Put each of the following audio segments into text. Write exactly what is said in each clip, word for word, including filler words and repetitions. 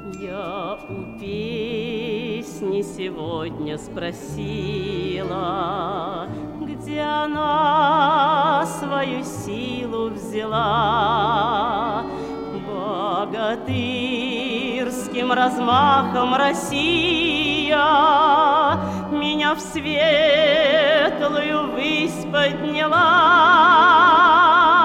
Я у песни сегодня спросила, где она свою силу взяла. Богатырским размахом Россия меня в светлую высь подняла.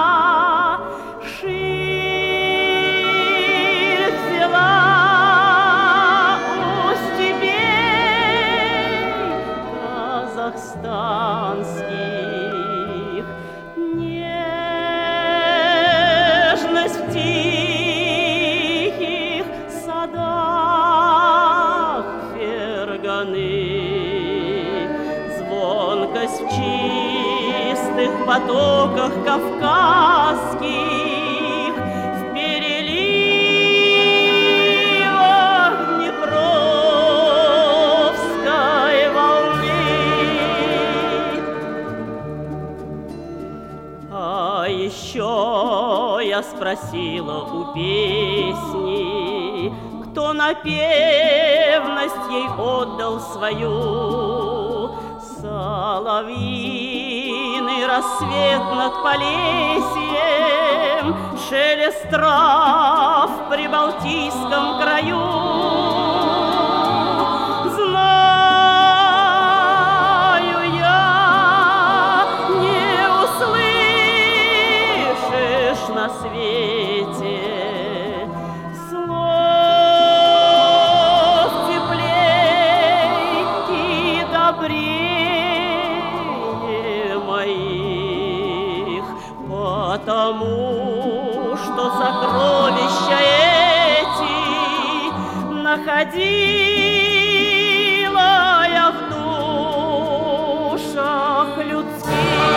Казахстанских нежность в тихих садах Ферганы, звонкость в чистых потоках кавказских, в переливах Днепровской волны. А еще я спросила у песни, кто напевность ей отдал свою. Соловьиный рассвет над Полесьем, шелест трав в прибалтийском краю. На свете слов теплей и добрее моих, потому что сокровища эти находила я в душах людских.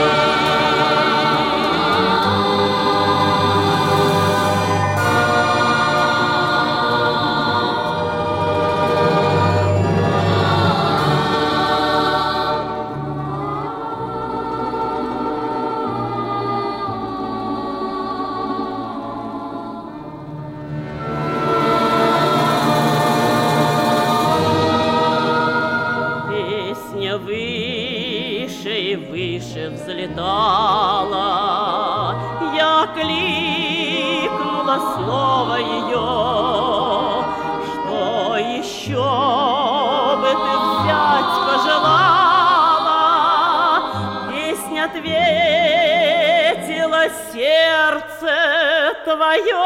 Выше взлетала, я кликнула снова ее. Что еще бы ты взять пожелала? Песнь ответила: сердце твое.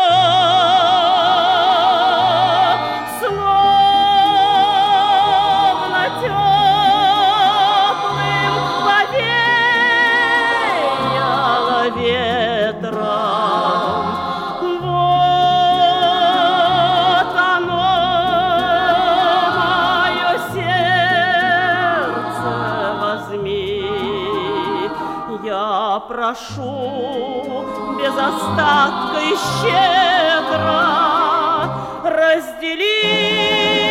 Ветром, вот оно, мое сердце, возьми. Я прошу без остатка и щедро раздели.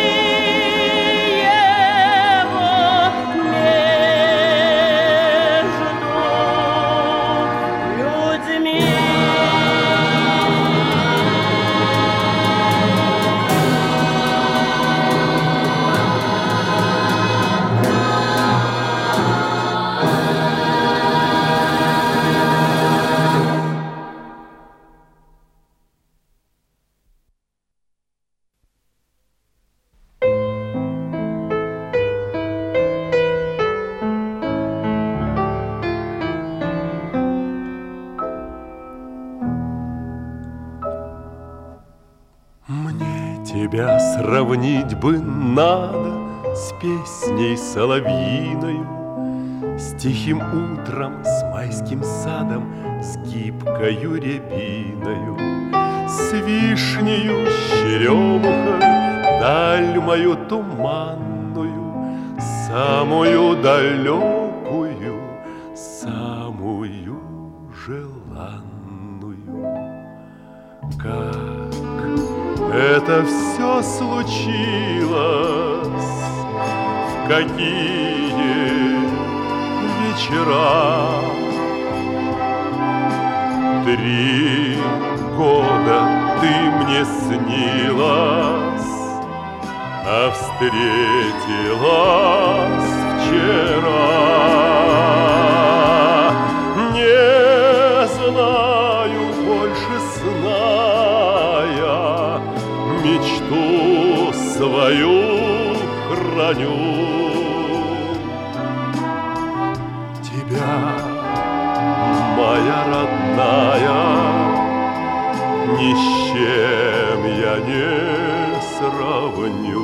Тебя сравнить бы надо с песней соловьиною, с тихим утром, с майским садом, с гибкою рябиною, с вишнею, с черемухой, даль мою туманную, самую далекую, самую желанную. Как это все случилось, в какие вечера. Три года ты мне снилась, встретилась вчера. Не знаю больше сна я, мечту свою храню. Тебя, моя родная, ни с чем я не сравню.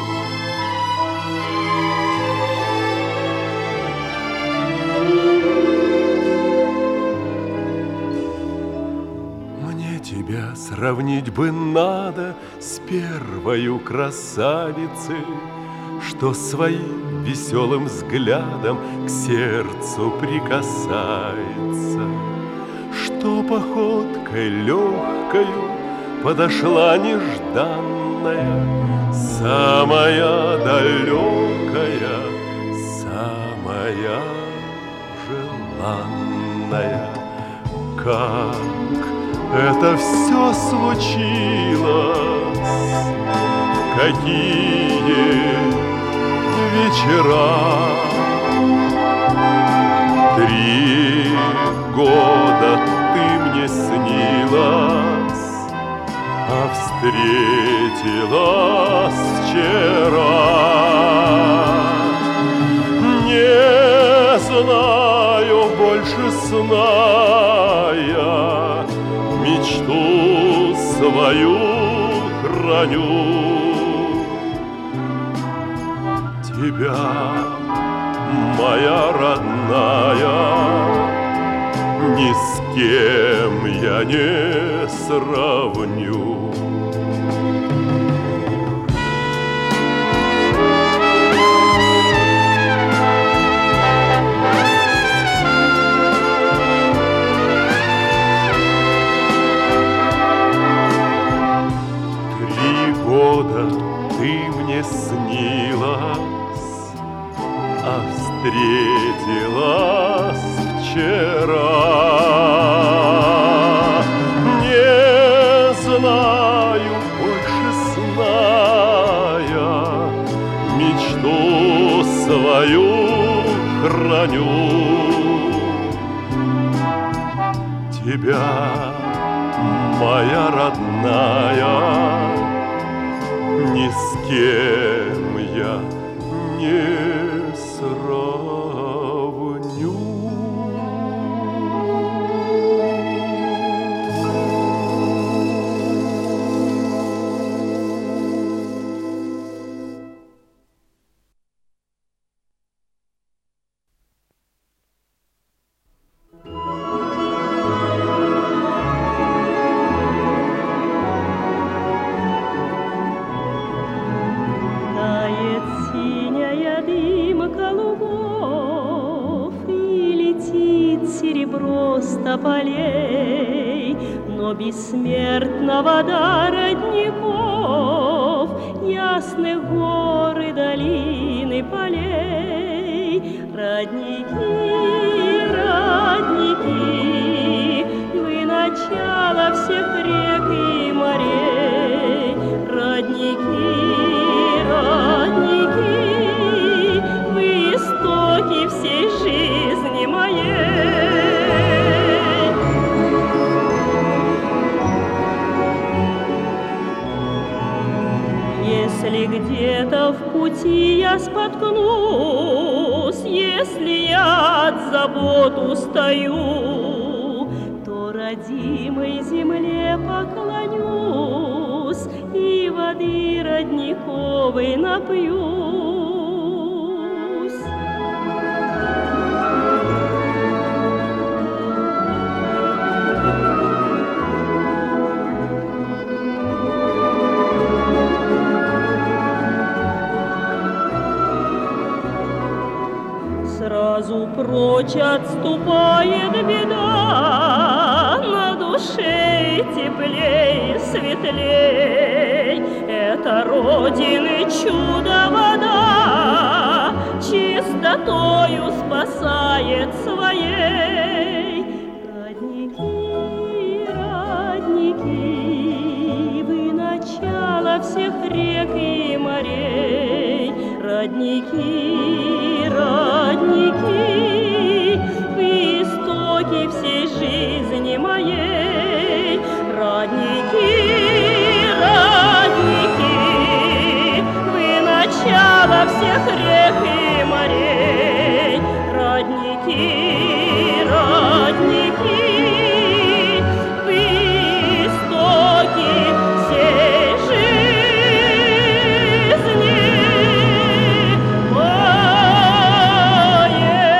Мне тебя сравнить бы надо с первою красавицей, что своим веселым взглядом к сердцу прикасается, что походкой легкою подошла нежданная, самая далекая, самая желанная. Как это все случилось, какие вечера. Три года ты мне снилась, а встретилась вчера. Не знаю больше сна я, мечту свою храню. Тебя, моя родная, ни с кем я не сравню. Три года ты мне снилась, а встретилась вчера. Не знаю больше сна я, мечту свою храню. Тебя, моя родная, ни с кем я не сравню. Полей, но бессмертна вода родников, ясных гор и долины полей. Родники, родники, вы начало всех рек и морей. Родники, родники, вы истоки всей жизни моей. Если где-то в пути я споткнусь, если я от забот устаю, то родимой земле поклонюсь и воды родниковой напьюсь. Сразу прочь отступает беда, на душе теплей, светлей. Это Родины чудо вода, чистотою спасает своей. Родники, родники, вы начало всех рек и морей. Родники, родники, вы истоки всей жизни моей. Родники, родники, вы начало всех рек и морей. Родники, родники, вы истоки всей жизни моей.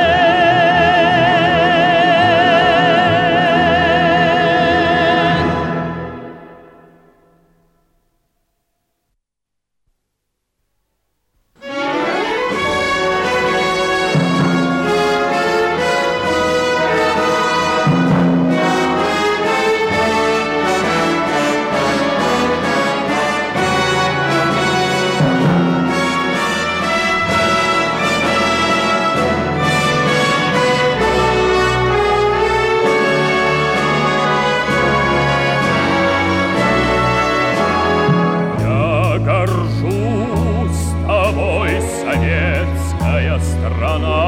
Я горжусь тобой, советская страна.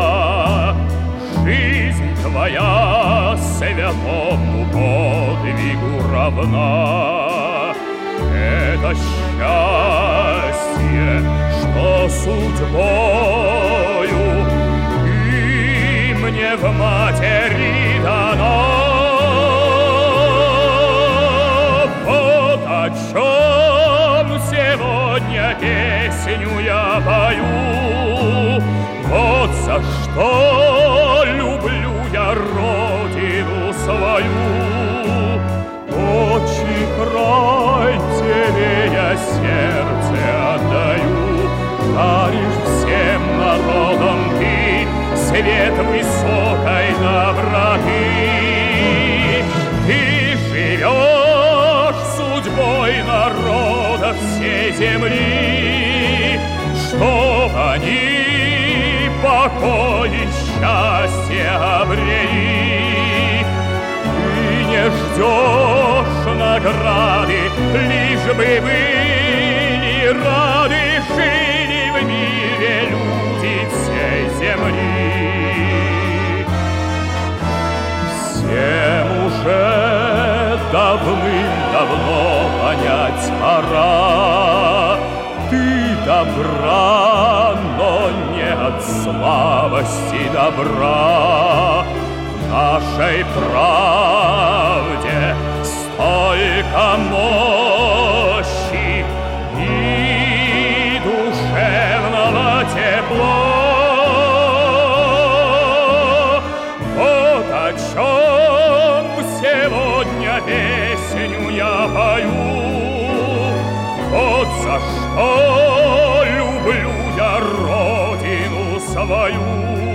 Жизнь твоя святому подвигу равна. Это счастье, что судьбою и мне в матери дано. Вот о чем сегодня песню я пою. Вот за что люблю я родину свою. Отчий край тебе я сердце отдаю. Даришь всем народам ты свет высокой доброты. Ты живешь судьбой народа всей земли, чтоб они покой и счастье обрели. Ты не ждешь награды, лишь бы были рады, жили в мире люди всей земли. Всем уже давным-давно понять пора. Ты добра, но не от слабости добра. В нашей правде столько мощи и душевного тепла. Вот о чем сегодня песню я пою. Вот за что люблю я родину свою.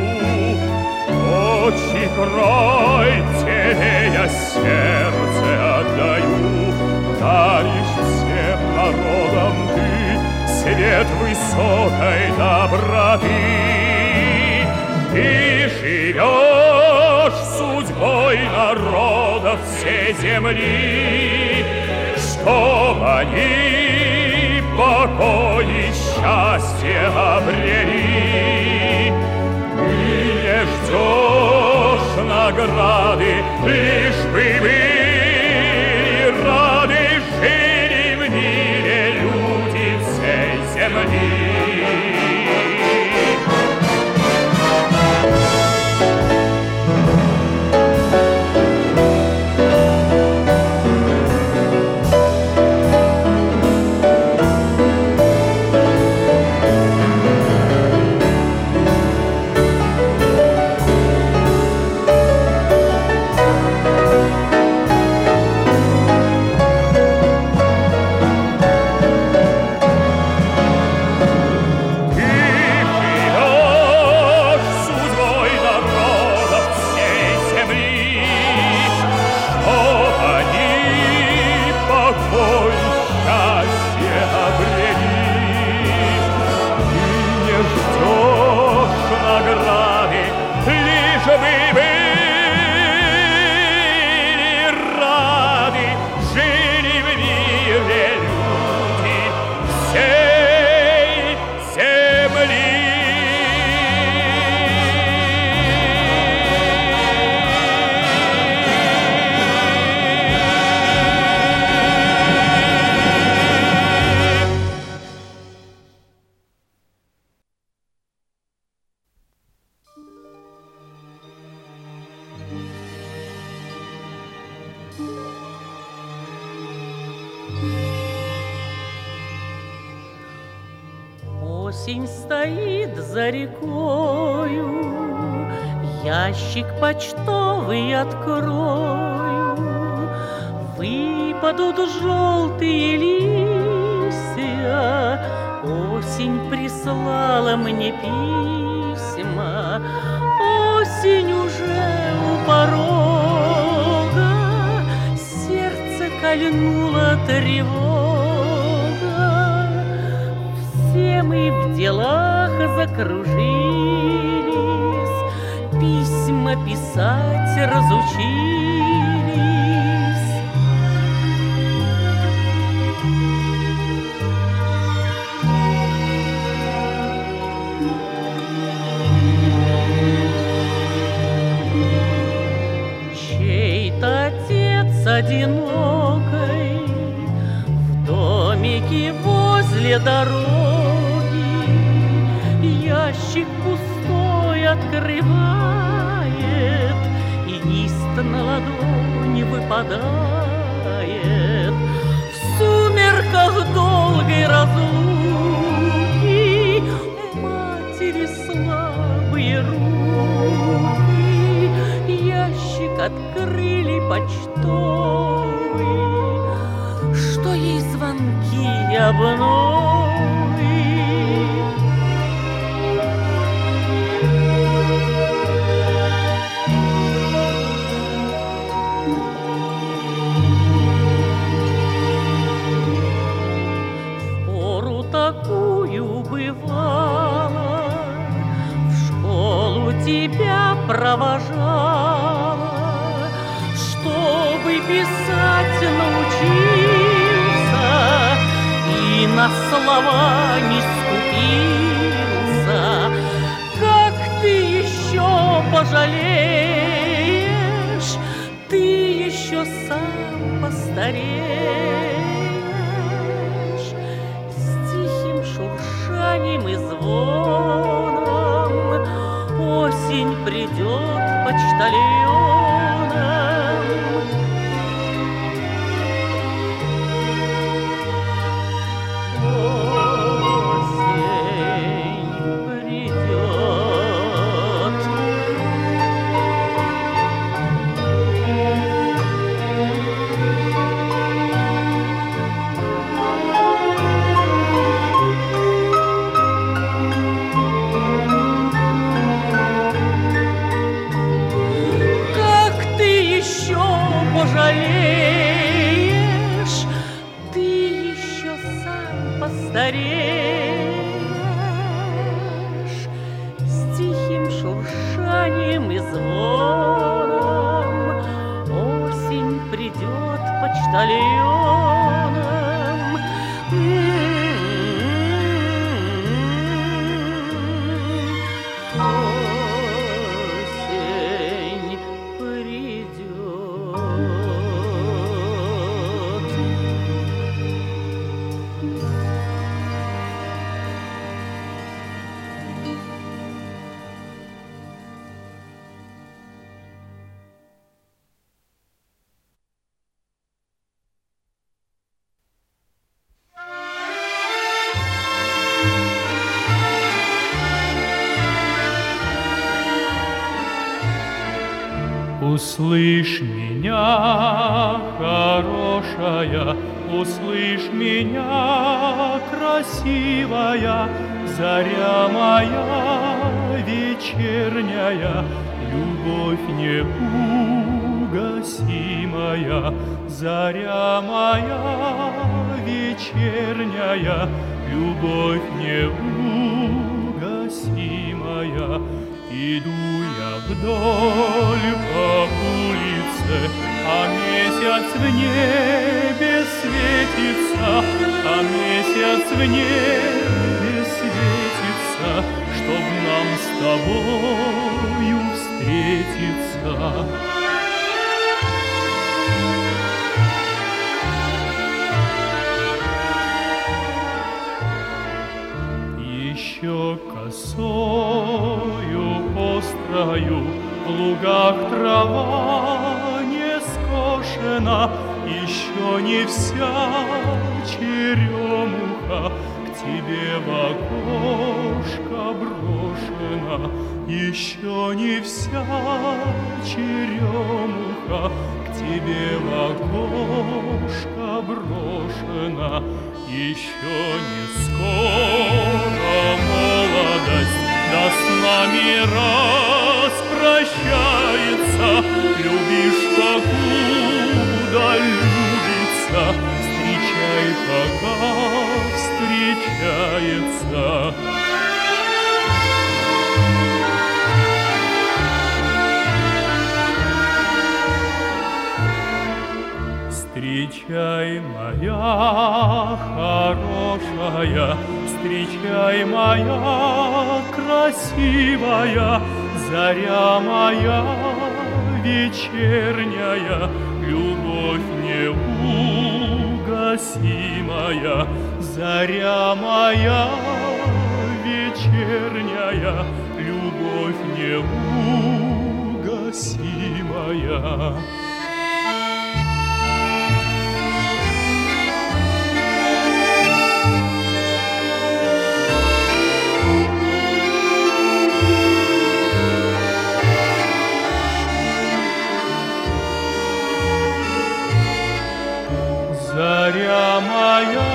Отчий край тебе я сердце отдаю. Даришь всем народам ты свет высокой доброты. Ты живешь судьбой народов всей земли, чтоб они покой и счастье обрели. Ты не ждешь награды, лишь бы были рады, жили в мире люди всей земли. Осень стоит за рекою, ящик почтовый открою, выпадут желтые листья, осень прислала мне письма, осень уже у порога, сердце кольнула тревога. Все мы в делах закружились, письма писать разучились. Чей-то отец одинокой в домике возле дороги ящик пустой открывает, и лист на ладони выпадает. В сумерках долгой разлуки у матери слабые руки ящик открыли почтовый, что ей звонки обновы. В пору такую бывало, в школу тебя провожала, чтобы писать научился и на слова не скупился. Как ты еще пожалеешь, ты еще сам постареешь. С тихим шуршанием и звоном осень придет почтальоном. Пожалеешь, ты еще сам постареешь. С тихим шуршанием и звоном осень придет почтальоном. Осень придет. Услышь меня, хорошая, услышь меня, красивая, заря моя вечерняя, любовь неугасимая, заря моя вечерняя, любовь неугасимая. Иду я вдоль по улице, а месяц в небе светится, а месяц в небе светится, чтоб нам с тобою встретиться. Еще косою острою в лугах трава не скошена, еще не вся черемуха к тебе в окошко брошена, еще не вся черемуха к тебе в окошко брошена, еще не скоро молодость да с нами распрощается. Любишь, покуда любится, встречай, пока встречается. Встречай, моя хорошая, встречай, моя красивая, заря моя вечерняя, любовь неугасимая, заря моя вечерняя, любовь неугасимая. Заря моя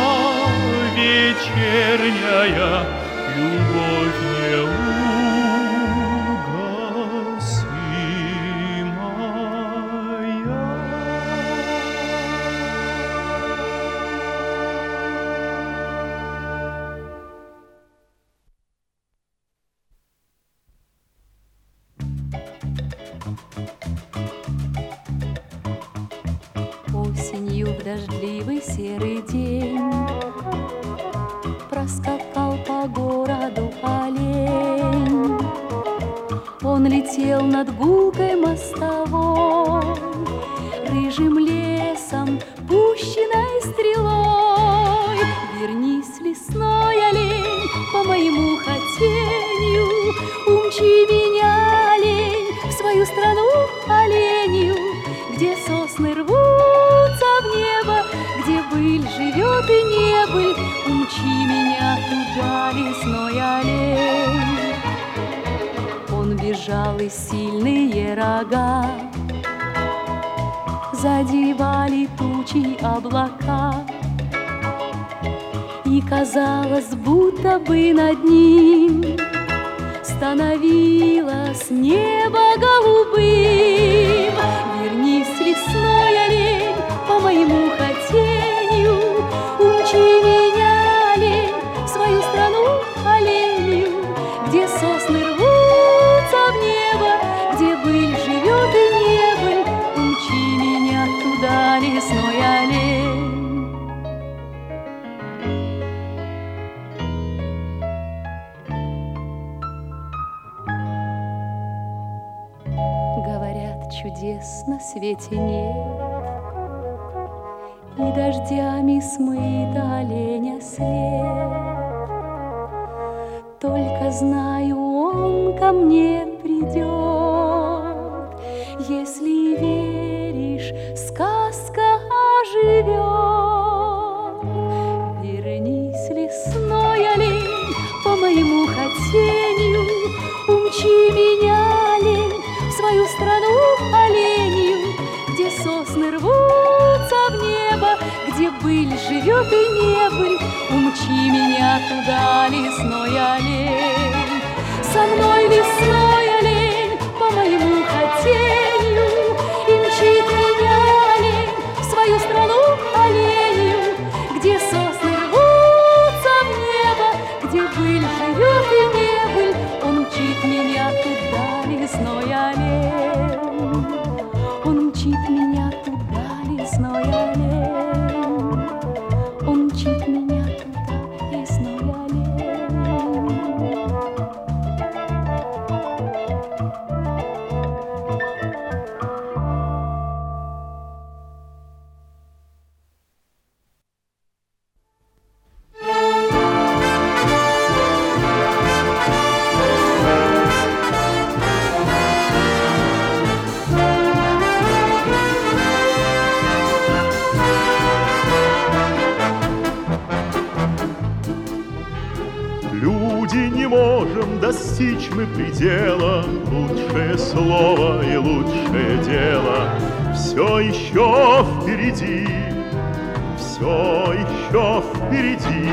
вечерняя, любовь неугасимая. Осенью в дождливый серый день проскакал по городу олень. Он летел над гулкой мостовой, рыжим лесом, пущенной стрелой. Вернись, лесной олень, по моему хотению, умчи меня, олень, в свою страну оленью, где сосны рвутся в небо, где быль живет и небыль. Умчи меня туда, лесной олень. Он бежал, и сильные рога задевали тучи облака, и казалось, будто бы над ним становилось небо голубым. Вернись, лесной олень, по моему хотению, умчи меня, олень, в свою страну оленью, где сосны рвутся в небо, где быль живет и небыль. Умчи меня туда, лесной олень. Чудес на свете нет, и дождями смыт оленя след. Только знаю, он ко мне придет. Если веришь, сказка оживет. Вернись, лесной олень, по моему хотению, умчи меня, олень, в свою страну оленью, где сосны рвутся в небо, где быль живет и небыль. Умчи меня туда, лесной олень. Со мной, лесной олень, по моему хотению, и мчит меня, олень, в свою страну оленью, где сосны рвутся в небо, где быль живет и небыль. Он мчит меня туда, лесной олень. Он мчит меня туда, лесной олень. Он мчит меня туда, лесной олень. Люди, не можем достичь мы предела, лучшее слово и лучшее дело все еще впереди, все еще впереди.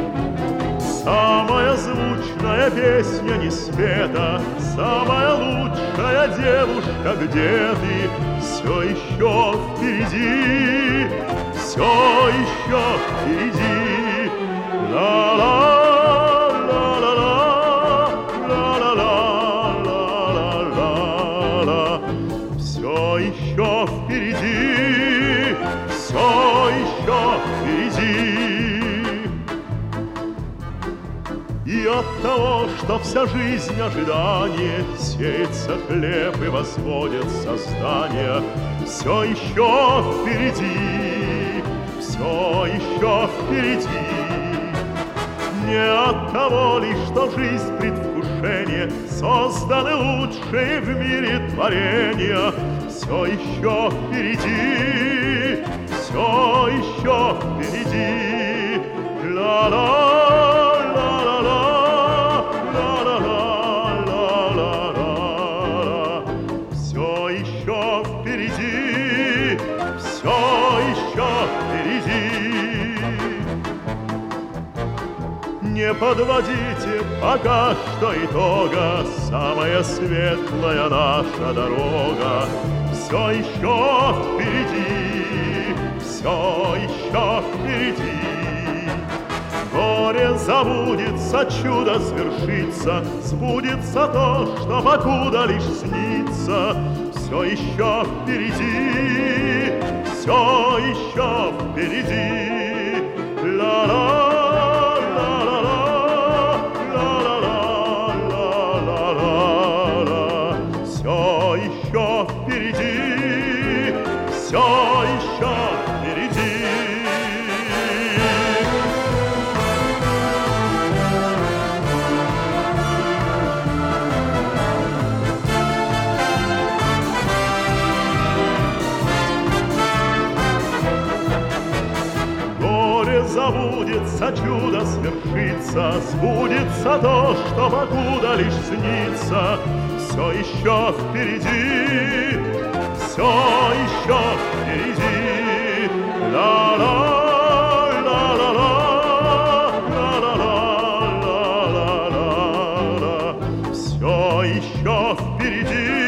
Самая звучная песня не света, самая лучшая девушка, где ты? Все еще впереди, все еще впереди. Ла-ла. Еще впереди, все еще впереди. И от того, что вся жизнь ожидание, сеется хлеб и возводятся здания, все еще впереди, все еще впереди. Не от того лишь, что жизнь предвкушение, созданы лучшие в мире творения, все еще впереди, все еще впереди. Ла-ла. Не подводите пока что итога, самая светлая наша дорога все еще впереди, все еще впереди. Горе забудется, чудо свершится, сбудется то, что покуда лишь снится. Все еще впереди, все еще впереди. Ла-ла. Все еще впереди. Горе забудется, чудо свершится, сбудется то, что покуда лишь снится. Все еще впереди, все еще впереди. Ла-ла. Все еще впереди.